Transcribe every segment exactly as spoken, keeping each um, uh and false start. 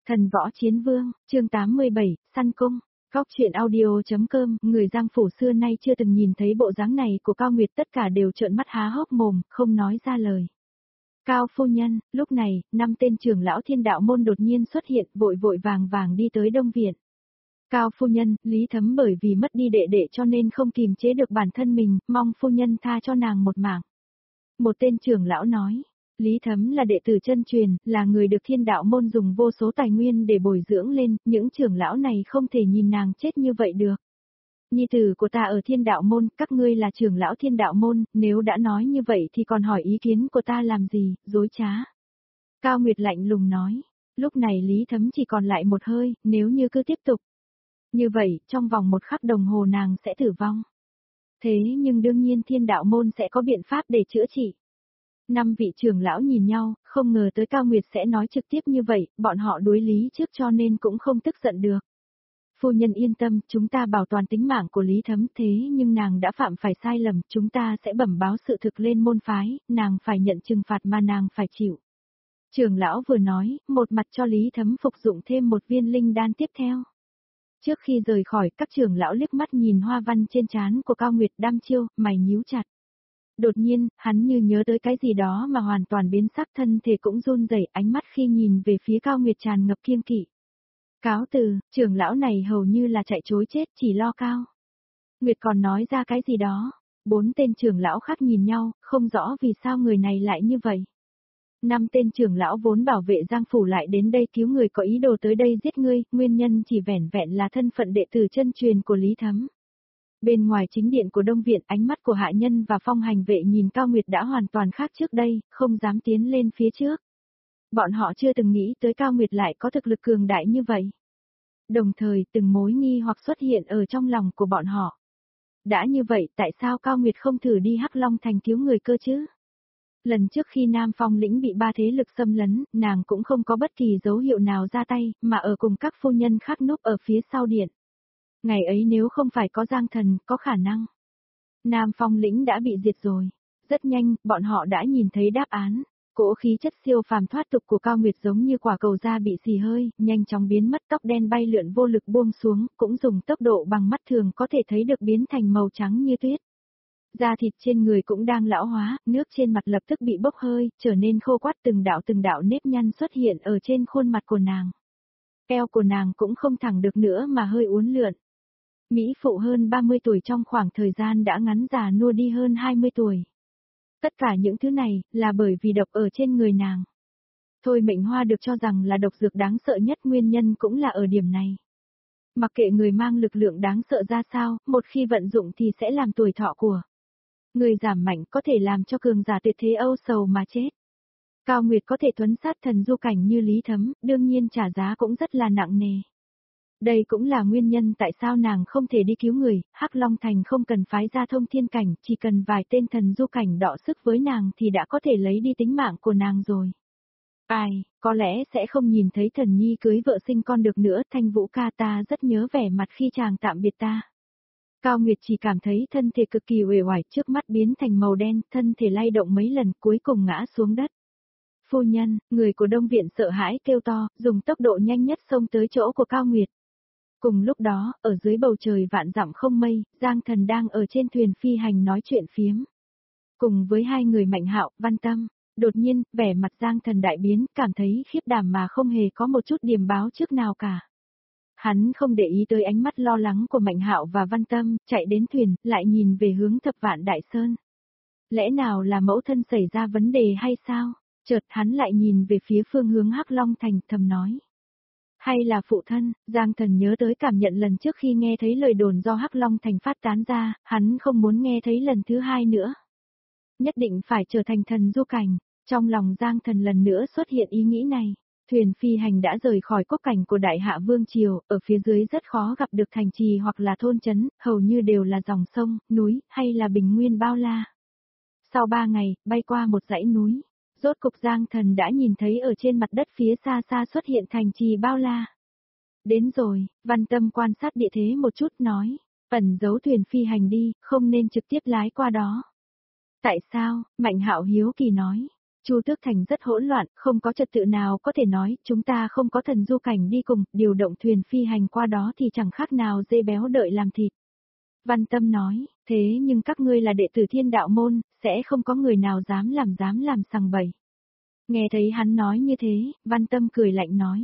Thần võ chiến vương, chương tám mươi bảy, săn cung. Góc truyện audio.com, người Giang Phủ xưa nay chưa từng nhìn thấy bộ dáng này của Cao Nguyệt, tất cả đều trợn mắt há hốc mồm, không nói ra lời. Cao phu nhân, lúc này, năm tên trưởng lão Thiên Đạo môn đột nhiên xuất hiện, vội vội vàng vàng đi tới Đông Viện. Cao phu nhân, Lý Thấm bởi vì mất đi đệ đệ cho nên không kìm chế được bản thân mình, mong phu nhân tha cho nàng một mạng. Một tên trưởng lão nói. Lý Thấm là đệ tử chân truyền, là người được Thiên Đạo môn dùng vô số tài nguyên để bồi dưỡng lên, những trưởng lão này không thể nhìn nàng chết như vậy được. Nhi tử của ta ở Thiên Đạo môn, các ngươi là trưởng lão Thiên Đạo môn, nếu đã nói như vậy thì còn hỏi ý kiến của ta làm gì, dối trá. Cao Nguyệt lạnh lùng nói, lúc này Lý Thấm chỉ còn lại một hơi, nếu như cứ tiếp tục. Như vậy, trong vòng một khắc đồng hồ nàng sẽ tử vong. Thế nhưng đương nhiên Thiên Đạo môn sẽ có biện pháp để chữa trị. Năm vị trưởng lão nhìn nhau, không ngờ tới Cao Nguyệt sẽ nói trực tiếp như vậy, bọn họ đối lý trước cho nên cũng không tức giận được. Phu nhân yên tâm, chúng ta bảo toàn tính mạng của Lý Thấm, thế nhưng nàng đã phạm phải sai lầm, chúng ta sẽ bẩm báo sự thực lên môn phái, nàng phải nhận trừng phạt mà nàng phải chịu. Trưởng lão vừa nói, một mặt cho Lý Thấm phục dụng thêm một viên linh đan tiếp theo. Trước khi rời khỏi, các trưởng lão liếc mắt nhìn hoa văn trên trán của Cao Nguyệt, đăm chiêu, mày nhíu chặt. Đột nhiên, hắn như nhớ tới cái gì đó mà hoàn toàn biến sắc, thân thể cũng run rẩy, ánh mắt khi nhìn về phía Cao Nguyệt tràn ngập kiêng kỵ. Cáo từ, trưởng lão này hầu như là chạy trối chết, chỉ lo Cao Nguyệt còn nói ra cái gì đó. Bốn tên trưởng lão khác nhìn nhau, không rõ vì sao người này lại như vậy. Năm tên trưởng lão vốn bảo vệ Giang Phủ lại đến đây cứu người có ý đồ tới đây giết ngươi, nguyên nhân chỉ vẻn vẹn là thân phận đệ tử chân truyền của Lý Thấm. Bên ngoài chính điện của Đông Viện, ánh mắt của hạ nhân và phong hành vệ nhìn Cao Nguyệt đã hoàn toàn khác trước đây, không dám tiến lên phía trước. Bọn họ chưa từng nghĩ tới Cao Nguyệt lại có thực lực cường đại như vậy. Đồng thời, từng mối nghi hoặc xuất hiện ở trong lòng của bọn họ. Đã như vậy, tại sao Cao Nguyệt không thử đi Hắc Long Thành cứu người cơ chứ? Lần trước khi Nam Phong lĩnh bị ba thế lực xâm lấn, nàng cũng không có bất kỳ dấu hiệu nào ra tay, mà ở cùng các phu nhân khác núp ở phía sau điện. Ngày ấy nếu không phải có Giang Thần, có khả năng Nam Phong lĩnh đã bị diệt rồi. Rất nhanh, bọn họ đã nhìn thấy đáp án. Cỗ khí chất siêu phàm thoát tục của Cao Nguyệt giống như quả cầu da bị xì hơi, nhanh chóng biến mất, tóc đen bay lượn vô lực buông xuống, cũng dùng tốc độ bằng mắt thường có thể thấy được biến thành màu trắng như tuyết. Da thịt trên người cũng đang lão hóa, nước trên mặt lập tức bị bốc hơi, trở nên khô quắt, từng đạo từng đạo nếp nhăn xuất hiện ở trên khuôn mặt của nàng. Eo của nàng cũng không thẳng được nữa mà hơi uốn lượn. Mỹ phụ hơn ba mươi tuổi trong khoảng thời gian đã ngắn già nua đi hơn hai mươi tuổi. Tất cả những thứ này, là bởi vì độc ở trên người nàng. Thôi mệnh hoa được cho rằng là độc dược đáng sợ nhất, nguyên nhân cũng là ở điểm này. Mặc kệ người mang lực lượng đáng sợ ra sao, một khi vận dụng thì sẽ làm tuổi thọ của người giảm mạnh, có thể làm cho cường giả tuyệt thế âu sầu mà chết. Cao Nguyệt có thể thuấn sát thần du cảnh như Lý Thấm, đương nhiên trả giá cũng rất là nặng nề. Đây cũng là nguyên nhân tại sao nàng không thể đi cứu người, Hắc Long Thành không cần phái ra thông thiên cảnh, chỉ cần vài tên thần du cảnh đọ sức với nàng thì đã có thể lấy đi tính mạng của nàng rồi. Ai, có lẽ sẽ không nhìn thấy thần nhi cưới vợ sinh con được nữa, Thanh Vũ ca, ta rất nhớ vẻ mặt khi chàng tạm biệt ta. Cao Nguyệt chỉ cảm thấy thân thể cực kỳ uể oải, trước mắt biến thành màu đen, thân thể lay động mấy lần cuối cùng ngã xuống đất. Phu nhân, người của Đông Viện sợ hãi kêu to, dùng tốc độ nhanh nhất xông tới chỗ của Cao Nguyệt. Cùng lúc đó, ở dưới bầu trời vạn dặm không mây, Giang Thần đang ở trên thuyền phi hành nói chuyện phiếm. Cùng với hai người Mạnh Hạo, Văn Tâm, đột nhiên, vẻ mặt Giang Thần đại biến, cảm thấy khiếp đảm mà không hề có một chút điềm báo trước nào cả. Hắn không để ý tới ánh mắt lo lắng của Mạnh Hạo và Văn Tâm, chạy đến thuyền, lại nhìn về hướng Thập Vạn Đại Sơn. Lẽ nào là mẫu thân xảy ra vấn đề hay sao? Chợt hắn lại nhìn về phía phương hướng Hắc Long Thành, thầm nói. Hay là phụ thân? Giang Thần nhớ tới cảm nhận lần trước khi nghe thấy lời đồn do Hắc Long Thành phát tán ra, hắn không muốn nghe thấy lần thứ hai nữa. Nhất định phải trở thành thần du cảnh. Trong lòng Giang Thần lần nữa xuất hiện ý nghĩ này. Thuyền phi hành đã rời khỏi quốc cảnh của Đại Hạ Vương Triều, ở phía dưới rất khó gặp được thành trì hoặc là thôn trấn, hầu như đều là dòng sông, núi, hay là bình nguyên bao la. Sau ba ngày, bay qua một dãy núi. Rốt cục Giang Thần đã nhìn thấy ở trên mặt đất phía xa xa xuất hiện thành trì bao la. Đến rồi, Văn Tâm quan sát địa thế một chút nói, ẩn giấu thuyền phi hành đi, không nên trực tiếp lái qua đó. Tại sao? Mạnh Hạo hiếu kỳ nói. Chu Tước Thành rất hỗn loạn, không có trật tự nào có thể nói, chúng ta không có thần du cảnh đi cùng, điều động thuyền phi hành qua đó thì chẳng khác nào dê béo đợi làm thịt. Văn Tâm nói, thế nhưng các ngươi là đệ tử Thiên Đạo môn, sẽ không có người nào dám làm dám làm sằng bậy. Nghe thấy hắn nói như thế, Văn Tâm cười lạnh nói.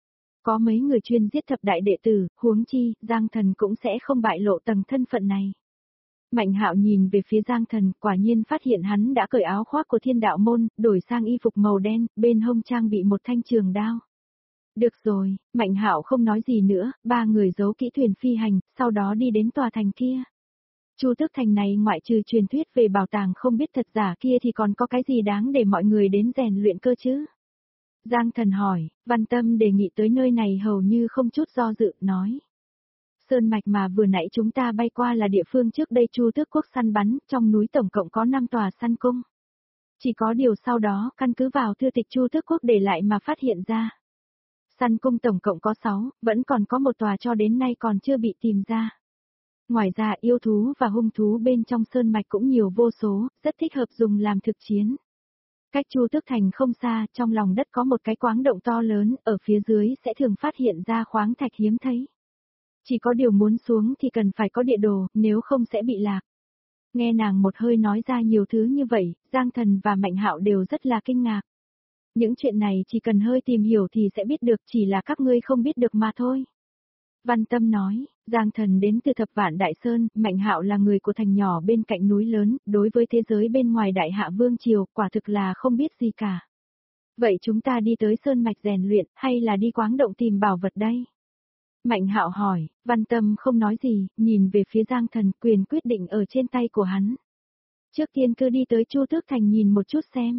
Có mấy người chuyên giết thập đại đệ tử, huống chi, Giang Thần cũng sẽ không bại lộ tầng thân phận này. Mạnh Hạo nhìn về phía Giang Thần, quả nhiên phát hiện hắn đã cởi áo khoác của Thiên Đạo môn, đổi sang y phục màu đen, bên hông trang bị một thanh trường đao. Được rồi, Mạnh Hạo không nói gì nữa, ba người giấu kỹ thuyền phi hành, sau đó đi đến tòa thành kia. Chu Tước Thành này ngoại trừ truyền thuyết về bảo tàng không biết thật giả kia thì còn có cái gì đáng để mọi người đến rèn luyện cơ chứ? Giang Thần hỏi, Văn Tâm đề nghị tới nơi này hầu như không chút do dự, nói. Sơn mạch mà vừa nãy chúng ta bay qua là địa phương trước đây Chu Tước quốc săn bắn, trong núi tổng cộng có năm tòa săn cung. Chỉ có điều sau đó, căn cứ vào thư tịch Chu Tước quốc để lại mà phát hiện ra. Săn cung tổng cộng có sáu, vẫn còn có một tòa cho đến nay còn chưa bị tìm ra. Ngoài ra yêu thú và hung thú bên trong sơn mạch cũng nhiều vô số, rất thích hợp dùng làm thực chiến. Cách Chu Tước Thành không xa, trong lòng đất có một cái khoáng động to lớn, ở phía dưới sẽ thường phát hiện ra khoáng thạch hiếm thấy. Chỉ có điều muốn xuống thì cần phải có địa đồ, nếu không sẽ bị lạc. Nghe nàng một hơi nói ra nhiều thứ như vậy, Giang Thần và Mạnh Hạo đều rất là kinh ngạc. Những chuyện này chỉ cần hơi tìm hiểu thì sẽ biết được, chỉ là các ngươi không biết được mà thôi. Văn Tâm nói, Giang Thần đến từ Thập Vạn Đại Sơn, Mạnh Hạo là người của thành nhỏ bên cạnh núi lớn, đối với thế giới bên ngoài Đại Hạ Vương Triều, quả thực là không biết gì cả. Vậy chúng ta đi tới sơn mạch rèn luyện, hay là đi khoáng động tìm bảo vật đây? Mạnh Hạo hỏi, Văn Tâm không nói gì, nhìn về phía Giang Thần, quyền quyết định ở trên tay của hắn. Trước tiên cứ đi tới Chu Tước Thành nhìn một chút xem.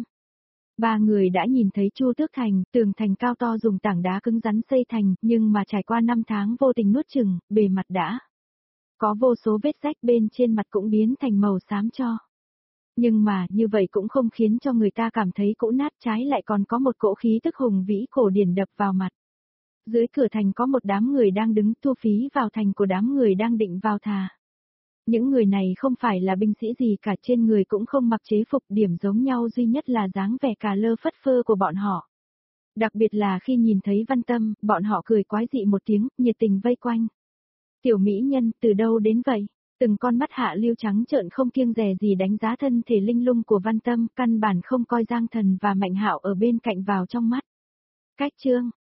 Ba người đã nhìn thấy Chu Tước Thành, tường thành cao to dùng tảng đá cứng rắn xây thành, nhưng mà trải qua năm tháng vô tình nuốt chửng, bề mặt đã có vô số vết rách, bên trên mặt cũng biến thành màu xám cho. Nhưng mà, như vậy cũng không khiến cho người ta cảm thấy cũ nát, trái lại còn có một cỗ khí tức hùng vĩ cổ điển đập vào mặt. Dưới cửa thành có một đám người đang đứng, thu phí vào thành của đám người đang định vào thà. Những người này không phải là binh sĩ gì cả, trên người cũng không mặc chế phục, điểm giống nhau duy nhất là dáng vẻ cà lơ phất phơ của bọn họ. Đặc biệt là khi nhìn thấy Văn Tâm, bọn họ cười quái dị một tiếng, nhiệt tình vây quanh. Tiểu mỹ nhân, từ đâu đến vậy? Từng con mắt hạ lưu trắng trợn không kiêng dè gì đánh giá thân thể linh lung của Văn Tâm, căn bản không coi Giang Thần và Mạnh Hạo ở bên cạnh vào trong mắt. Cách chương